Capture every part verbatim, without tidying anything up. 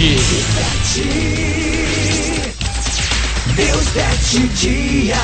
Deus Bete Dias.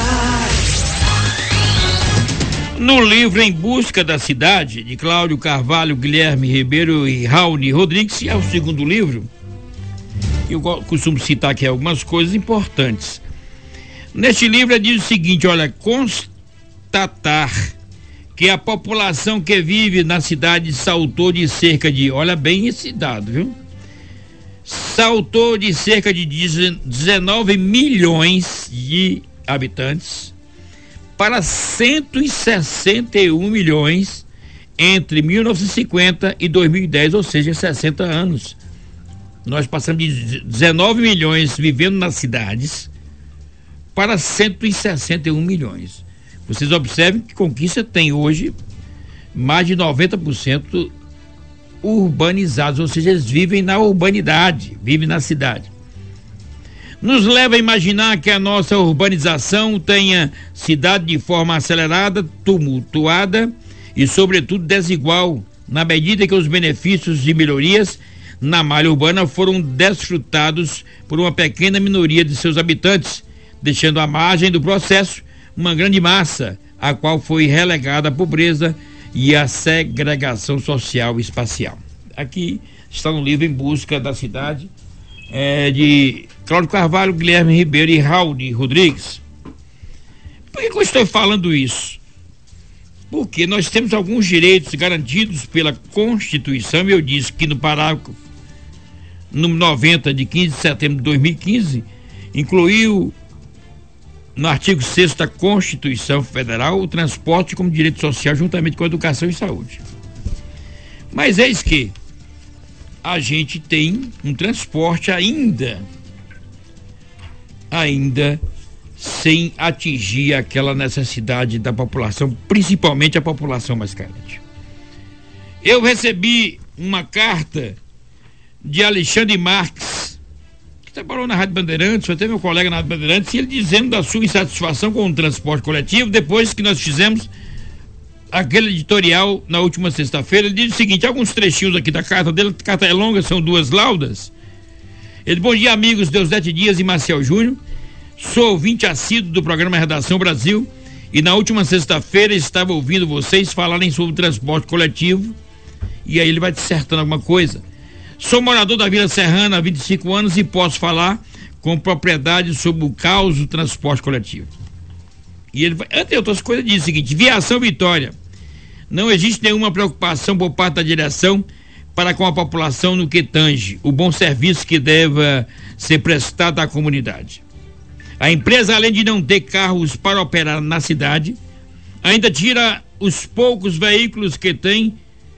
No livro Em Busca da Cidade, de Cláudio Carvalho, Guilherme Ribeiro e Raoni Rodrigues, que é o segundo livro, eu costumo citar aqui algumas coisas importantes. Neste livro ele diz o seguinte: olha, constatar que a população que vive na cidade saltou de cerca de, olha bem esse dado, viu? Saltou de cerca de dezenove milhões de habitantes para cento e sessenta e um milhões entre mil novecentos e cinquenta e dois mil e dez, ou seja, sessenta anos. Nós passamos de dezenove milhões vivendo nas cidades para cento e sessenta e um milhões. Vocês observem que Conquista tem hoje mais de noventa por cento urbanizados, ou seja, eles vivem na urbanidade, vivem na cidade. Nos leva a imaginar que a nossa urbanização tenha cidade de forma acelerada, tumultuada e, sobretudo, desigual, na medida que os benefícios de melhorias na malha urbana foram desfrutados por uma pequena minoria de seus habitantes, deixando à margem do processo uma grande massa, a qual foi relegada à pobreza e à segregação social e espacial. Aqui está no livro Em Busca da Cidade, é, de Cláudio Carvalho, Guilherme Ribeiro e Raoni Rodrigues. Por que, que eu estou falando isso? Porque nós temos alguns direitos garantidos pela Constituição. Eu disse que no parágrafo número noventa, de quinze de setembro de dois mil e quinze, incluiu no artigo sexto da Constituição Federal o transporte como direito social juntamente com a educação e saúde. Mas eis que a gente tem um transporte ainda ainda sem atingir aquela necessidade da população, principalmente a população mais carente. Eu recebi uma carta de Alexandre Marques, que trabalhou na Rádio Bandeirantes, foi até meu colega na Rádio Bandeirantes, e ele dizendo da sua insatisfação com o transporte coletivo, depois que nós fizemos aquele editorial na última sexta-feira. Ele diz o seguinte, alguns trechinhos aqui da carta dele, a carta é longa, são duas laudas. Ele: bom dia, amigos Deusdete Dias e Marcel Júnior, sou ouvinte assíduo do programa Redação Brasil e na última sexta-feira estava ouvindo vocês falarem sobre o transporte coletivo, e aí ele vai dissertando alguma coisa. Sou morador da Vila Serrana há vinte e cinco anos e posso falar com propriedade sobre o caos do transporte coletivo. E ele vai, entre outras coisas, diz o seguinte: Viação Vitória, não existe nenhuma preocupação por parte da direção para com a população no que tange o bom serviço que deva ser prestado à comunidade. A empresa, além de não ter carros para operar na cidade, ainda tira os poucos veículos que tem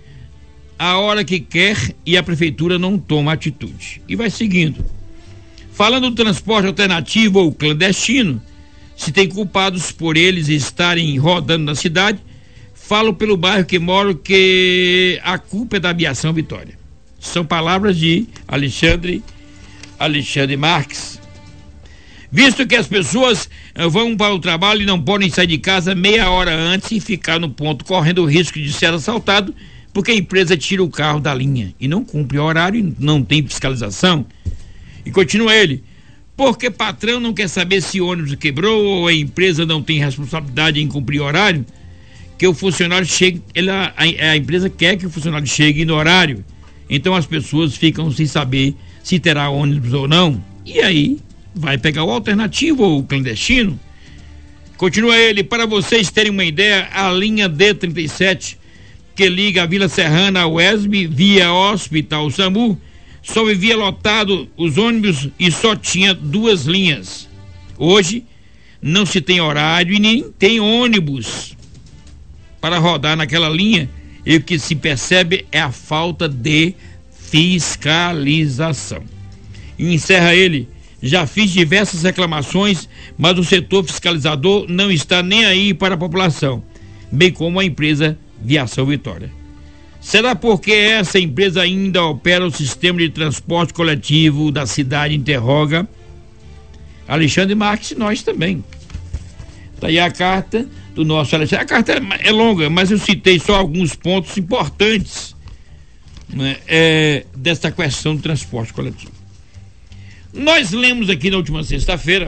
a hora que quer e a prefeitura não toma atitude. E vai seguindo. Falando do transporte alternativo ou clandestino, se tem culpados por eles estarem rodando na cidade, falo pelo bairro que moro que a culpa é da Aviação Vitória. São palavras de Alexandre, Alexandre Marques. Visto que as pessoas vão para o trabalho e não podem sair de casa meia hora antes e ficar no ponto correndo o risco de ser assaltado, porque a empresa tira o carro da linha e não cumpre o horário, não tem fiscalização. E continua ele: porque patrão não quer saber se o ônibus quebrou ou a empresa não tem responsabilidade em cumprir o horário, que o funcionário chegue, ela, a, a empresa quer que o funcionário chegue no horário, então as pessoas ficam sem saber se terá ônibus ou não, e aí vai pegar o alternativo ou o clandestino. Continua ele: para vocês terem uma ideia, a linha D trinta e sete, que liga a Vila Serrana ao E S B via Hospital SAMU, só vivia lotado os ônibus e só tinha duas linhas. Hoje não se tem horário e nem tem ônibus para rodar naquela linha, e o que se percebe é a falta de fiscalização. E encerra ele: já fiz diversas reclamações, mas o setor fiscalizador não está nem aí para a população, bem como a empresa Viação Vitória. Será porque essa empresa ainda opera o sistema de transporte coletivo da cidade? Interroga Alexandre Marques e nós também. Está aí a carta do nosso Alexandre. A carta é longa, mas eu citei só alguns pontos importantes né, é, desta questão do transporte coletivo. Nós lemos aqui na última sexta-feira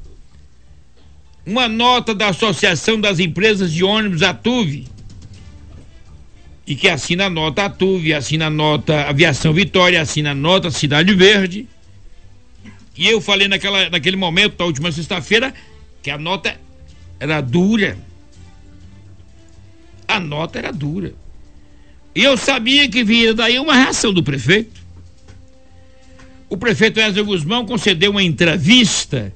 uma nota da Associação das Empresas de Ônibus, ATUV, e que assina a nota ATUV, assina a nota Aviação Vitória, assina a nota Cidade Verde. E eu falei naquela, naquele momento, da última sexta-feira, que a nota era dura. A nota era dura. E eu sabia que viria daí uma reação do prefeito. O prefeito Wesley Guzmão concedeu uma entrevista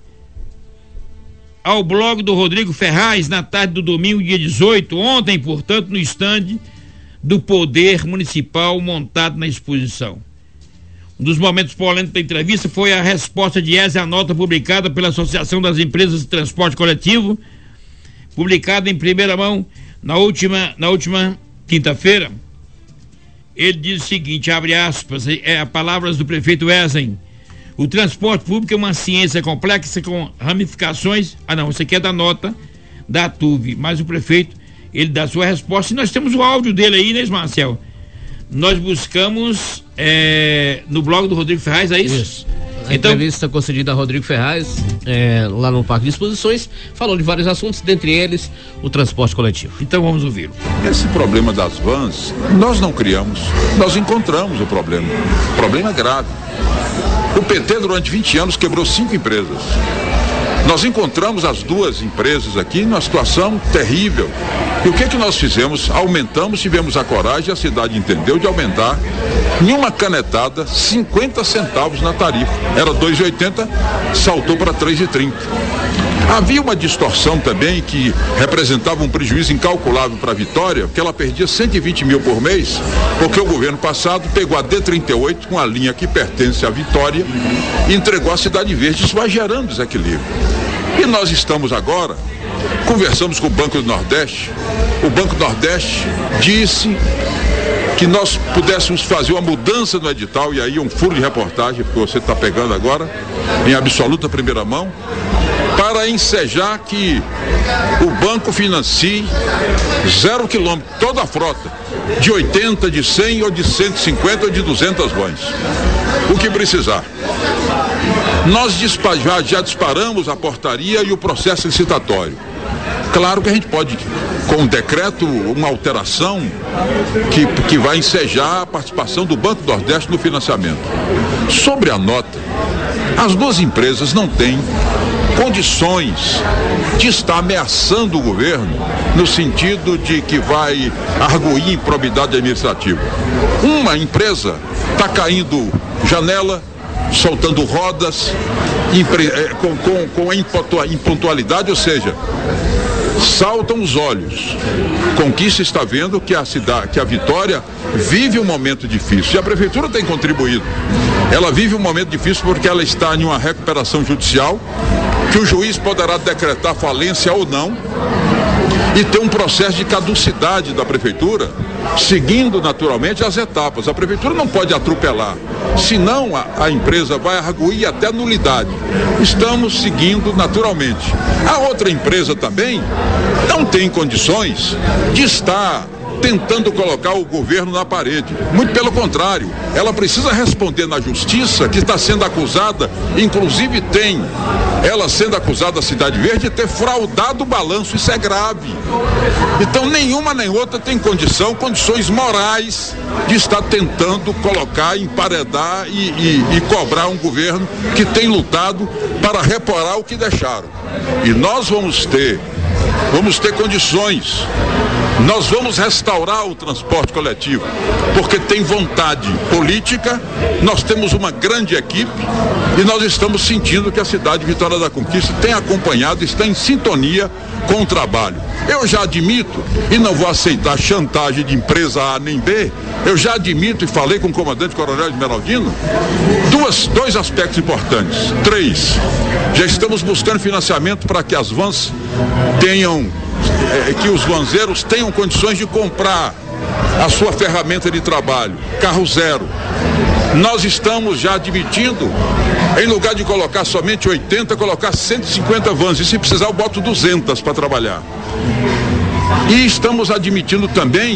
ao blog do Rodrigo Ferraz na tarde do domingo, dia dezoito, ontem, portanto, no estande do Poder Municipal montado na exposição. Um dos momentos polêmicos da entrevista foi a resposta de Wesley à nota publicada pela Associação das Empresas de Transporte Coletivo, publicada em primeira mão na última, na última quinta-feira. Ele diz o seguinte, abre aspas, é, palavras do prefeito Wesley: o transporte público é uma ciência complexa com ramificações. Ah não, isso aqui é da nota da ATUV, mas o prefeito, ele dá a sua resposta, e nós temos o áudio dele aí, né, Marcel? Nós buscamos é, no blog do Rodrigo Ferraz, é isso? Isso. A então, entrevista concedida a Rodrigo Ferraz, é, lá no Parque de Exposições, falou de vários assuntos, dentre eles o transporte coletivo. Então vamos ouvi-lo. Esse problema das vans, nós não criamos, nós encontramos o problema. O problema é grave. O P T durante vinte anos quebrou cinco empresas. Nós encontramos as duas empresas aqui numa situação terrível. E o que é que nós fizemos? Aumentamos, tivemos a coragem, a cidade entendeu, de aumentar em uma canetada cinquenta centavos na tarifa. Era dois reais e oitenta centavos, saltou para três reais e trinta centavos. Havia uma distorção também que representava um prejuízo incalculável para a Vitória, porque ela perdia cento e vinte mil por mês, porque o governo passado pegou a D trinta e oito, com a linha que pertence à Vitória, e entregou à Cidade Verde. Isso vai gerando desequilíbrio. E nós estamos agora, conversamos com o Banco do Nordeste, o Banco do Nordeste disse que nós pudéssemos fazer uma mudança no edital, e aí um furo de reportagem, porque você está pegando agora, em absoluta primeira mão, para ensejar que o banco financie zero quilômetro, toda a frota, de oitenta, de cem, ou de cento e cinquenta, ou de duzentas vans. O que precisar. Nós dispa- já, já disparamos a portaria e o processo licitatório. Claro que a gente pode, com um decreto, uma alteração que, que vai ensejar a participação do Banco do Nordeste no financiamento. Sobre a nota, as duas empresas não têm condições de estar ameaçando o governo no sentido de que vai arguir improbidade administrativa. Uma empresa está caindo janela, soltando rodas, impre, é, com, com, com a impontualidade, ou seja, saltam os olhos. Conquista está vendo que a cidade, que a Vitória vive um momento difícil, e a prefeitura tem contribuído. Ela vive um momento difícil porque ela está em uma recuperação judicial, que o juiz poderá decretar falência ou não, e tem um processo de caducidade da prefeitura, seguindo naturalmente as etapas. A prefeitura não pode atropelar, senão a, a empresa vai arguir até nulidade. Estamos seguindo naturalmente. A outra empresa também não tem condições de estar tentando colocar o governo na parede. Muito pelo contrário, ela precisa responder na justiça, que está sendo acusada, inclusive tem ela sendo acusada, a Cidade Verde, de ter fraudado o balanço. Isso é grave. Então nenhuma nem outra tem condição, condições morais de estar tentando colocar, emparedar e, e, e cobrar um governo que tem lutado para reparar o que deixaram. E nós vamos ter, vamos ter condições. Nós vamos restaurar o transporte coletivo, porque tem vontade política, nós temos uma grande equipe e nós estamos sentindo que a cidade de Vitória da Conquista tem acompanhado, está em sintonia com o trabalho. Eu já admito, e não vou aceitar chantagem de empresa A nem B, eu já admito e falei com o comandante Coronel Esmeraldino, duas, dois aspectos importantes. Três, já estamos buscando financiamento para que as vans tenham, é, que os vanzeiros tenham condições de comprar a sua ferramenta de trabalho, carro zero. Nós estamos já admitindo, em lugar de colocar somente oitenta, colocar cento e cinquenta vans, e se precisar eu boto duzentas para trabalhar. E estamos admitindo também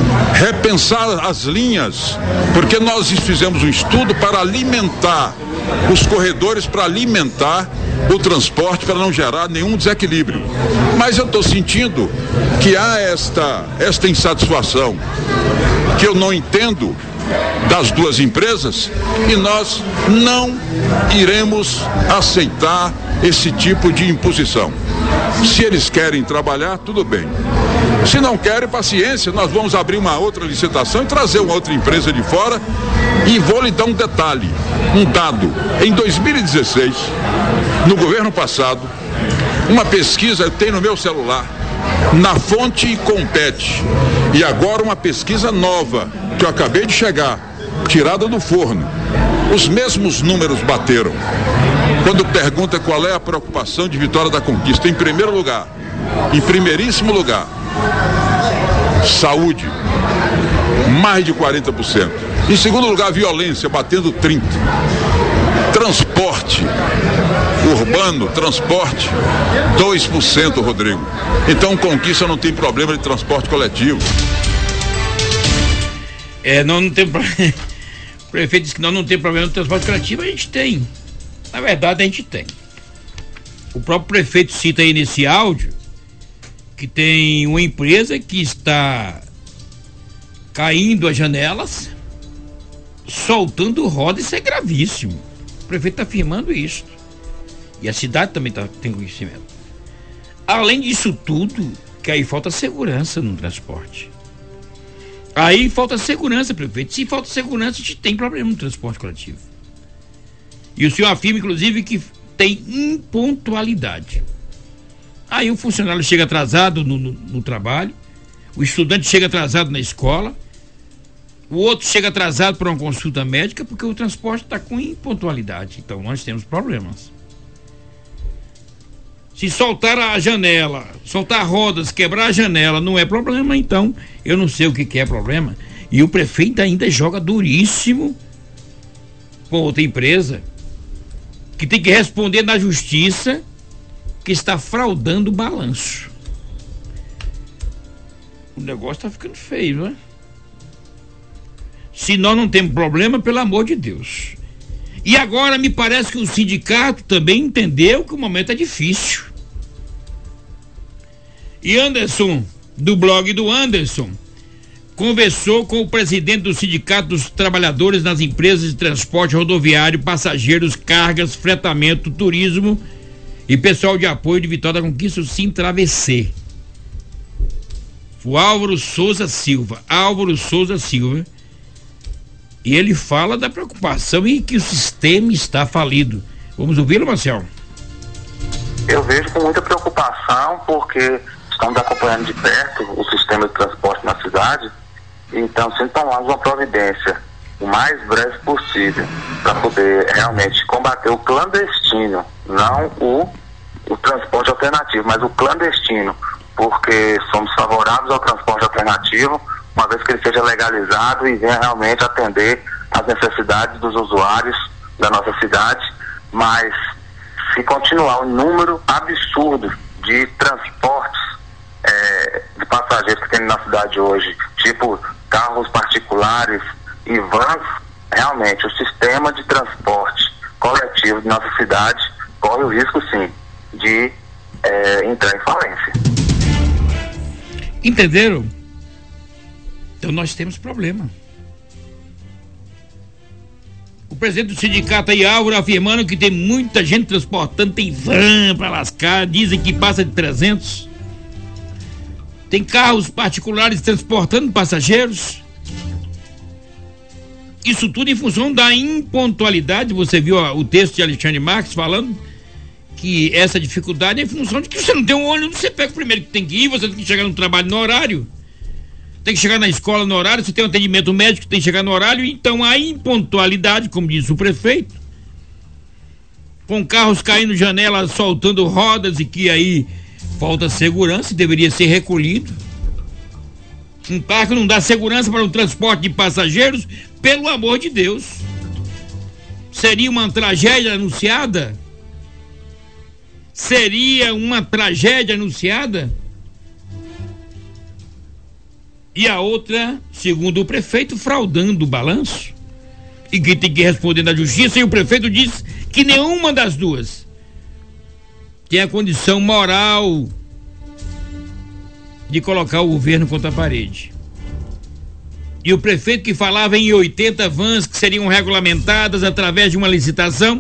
repensar as linhas, porque nós fizemos um estudo para alimentar os corredores, para alimentar o transporte, para não gerar nenhum desequilíbrio. Mas eu estou sentindo que há esta, esta insatisfação, que eu não entendo, das duas empresas, e nós não iremos aceitar esse tipo de imposição. Se eles querem trabalhar, tudo bem. Se não querem, paciência, nós vamos abrir uma outra licitação e trazer uma outra empresa de fora. E vou lhe dar um detalhe, um dado. Em dois mil e dezesseis, no governo passado, uma pesquisa eu tenho no meu celular, na Fonte e Compete, e agora uma pesquisa nova que eu acabei de chegar, tirada do forno. Os mesmos números bateram. Quando pergunta qual é a preocupação de Vitória da Conquista, em primeiro lugar, em primeiríssimo lugar, saúde, mais de quarenta por cento. Em segundo lugar, violência, batendo trinta por cento. Transporte urbano, transporte, dois por cento, Rodrigo. Então, Conquista não tem problema de transporte coletivo. É, não, não tem problema. O prefeito disse que nós não tem problema no transporte coletivo, a gente tem. Na verdade, a gente tem. O próprio prefeito cita aí nesse áudio que tem uma empresa que está caindo as janelas, soltando roda, isso é gravíssimo. O prefeito está afirmando isso. E a cidade também tá, tem conhecimento. Além disso tudo, que aí falta segurança no transporte. Aí falta segurança, prefeito. Se falta segurança, a gente tem problema no transporte coletivo. E o senhor afirma, inclusive, que tem impontualidade. Aí o funcionário chega atrasado no, no, no trabalho, o estudante chega atrasado na escola, o outro chega atrasado para uma consulta médica, porque o transporte está com impontualidade. Então nós temos problemas. Se soltar a janela, soltar rodas, quebrar a janela não é problema, então eu não sei o que, que é problema. E o prefeito ainda joga duríssimo com outra empresa que tem que responder na justiça que está fraudando o balanço. O negócio está ficando feio, não é? Se nós não temos problema, pelo amor de Deus. E agora me parece que o sindicato também entendeu que o momento é difícil. E Anderson, do blog do Anderson, conversou com o presidente do Sindicato dos Trabalhadores nas Empresas de Transporte Rodoviário, Passageiros, Cargas, Fretamento, Turismo e Pessoal de Apoio de Vitória da Conquista, o Sintravc. O Álvaro Souza Silva. Álvaro Souza Silva. E ele fala da preocupação em que o sistema está falido. Vamos ouvi-lo, Marcel? Eu vejo com muita preocupação, porque estamos acompanhando de perto o sistema de transporte na cidade, então sempre tomamos uma providência o mais breve possível para poder realmente combater o clandestino, não o, o transporte alternativo, mas o clandestino, porque somos favoráveis ao transporte alternativo, uma vez que ele seja legalizado e venha realmente atender às necessidades dos usuários da nossa cidade. Mas se continuar um número absurdo de transportes é, de passageiros que tem na cidade hoje, tipo carros particulares e vans, realmente o sistema de transporte coletivo de nossa cidade corre o risco, sim, de é, entrar em falência. Entenderam? Então nós temos problema. O presidente do sindicato aí, Álvaro, afirmando que tem muita gente transportando, tem van para lascar, dizem que passa de trezentos. Tem carros particulares transportando passageiros. Isso tudo em função da impontualidade. Você viu ó, o texto de Alexandre Marques falando que essa dificuldade é em função de que você não tem um ônibus, você pega o primeiro que tem que ir, você tem que chegar no trabalho no horário. Tem que chegar na escola no horário, você tem um atendimento médico, tem que chegar no horário, então a impontualidade, como disse o prefeito, com carros caindo janelas, soltando rodas e que aí falta segurança, deveria ser recolhido. Um carro não dá segurança para o transporte de passageiros, pelo amor de Deus. Seria uma tragédia anunciada? Seria uma tragédia anunciada? e a outra, segundo o prefeito, fraudando o balanço. E que tem que responder na justiça, e o prefeito diz que nenhuma das duas tem a condição moral de colocar o governo contra a parede. E o prefeito, que falava em oitenta vans que seriam regulamentadas através de uma licitação,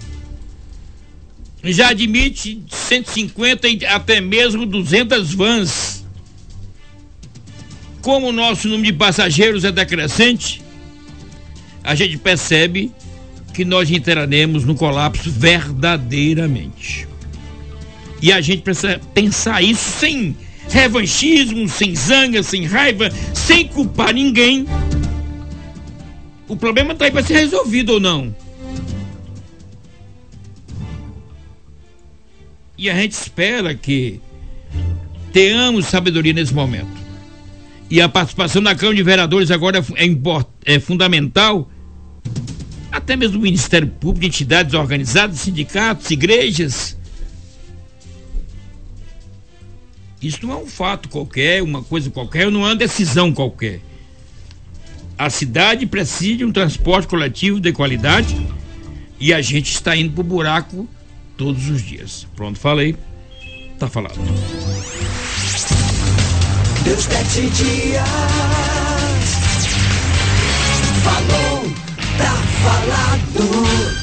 já admite cento e cinquenta e até mesmo duzentas vans. Como o nosso número de passageiros é decrescente, a gente percebe que nós entraremos no colapso verdadeiramente. E a gente precisa pensar isso sem revanchismo, sem zanga, sem raiva, sem culpar ninguém. O problema está aí para ser resolvido ou não. E a gente espera que tenhamos sabedoria nesse momento. E a participação da Câmara de Vereadores agora é, import, é fundamental, até mesmo do Ministério Público, entidades organizadas, sindicatos, igrejas. Isso não é um fato qualquer, uma coisa qualquer, não é uma decisão qualquer. A cidade precisa de um transporte coletivo de qualidade e a gente está indo pro buraco todos os dias. Pronto, falei. Tá falado. Deus sete dias falou, tá falado.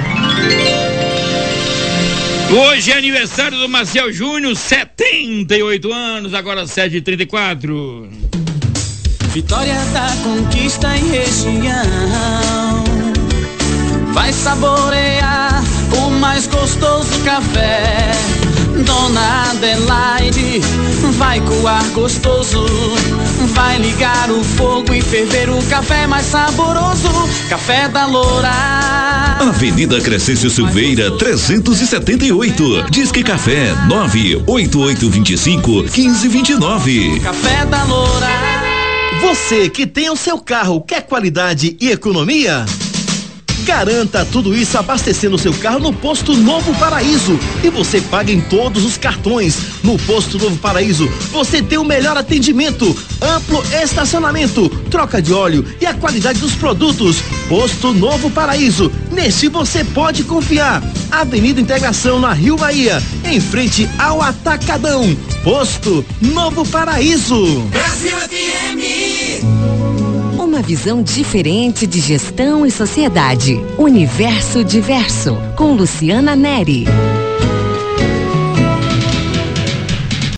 Hoje é aniversário do Maciel Júnior, setenta e oito anos, agora sete e trinta e quatro. Vitória da Conquista e região, vai saborear o mais gostoso café. Dona Adelaide vai coar gostoso, vai ligar o fogo e ferver o café mais saboroso. Café da Loura. Avenida Crescêncio Silveira, trezentos e setenta e oito. Disque Café nove oito oito dois cinco um cinco dois nove. Café da Loura. Você que tem o seu carro, quer qualidade e economia? Garanta tudo isso abastecendo o seu carro no Posto Novo Paraíso. E você paga em todos os cartões. No Posto Novo Paraíso, você tem o melhor atendimento, amplo estacionamento, troca de óleo e a qualidade dos produtos. Posto Novo Paraíso, nesse você pode confiar. Avenida Integração, na Rio Bahia, em frente ao Atacadão. Posto Novo Paraíso. Brasil F M. Uma visão diferente de gestão e sociedade. Universo Diverso, com Luciana Neri.